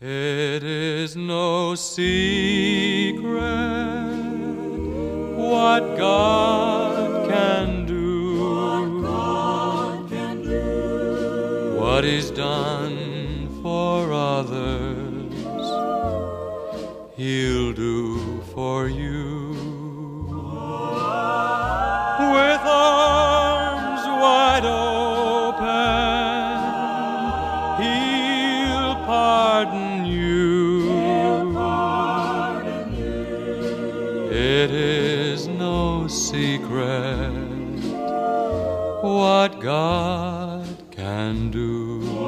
It is no secret what God can do. What He's done for others, He'll do for you. With arms wide open, He'll pardon you. It is no secret what God can do.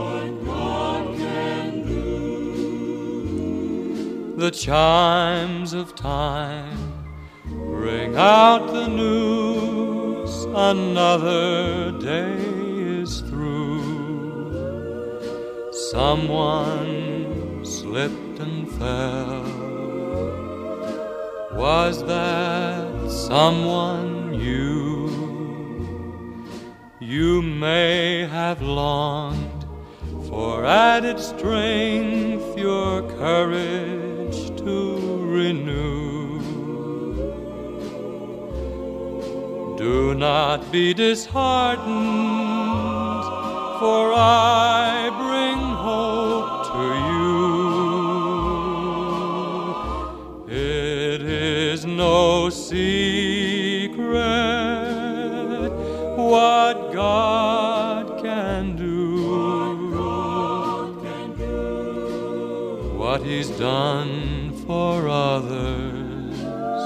The chimes of time ring out the news, another day is through. Someone slipped and fell. Was that someone you? You may have longed for added strength, your courage to renew. Do not be disheartened, for I bring hope to you. It is no secret what God can do. What He's done for others,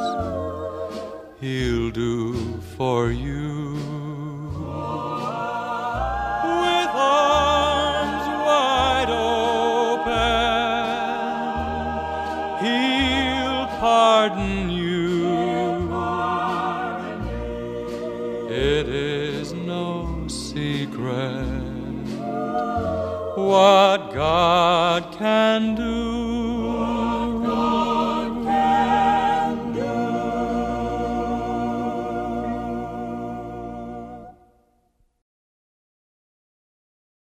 He'll do for you. With arms wide open, He'll pardon you. It is no secret what God can do.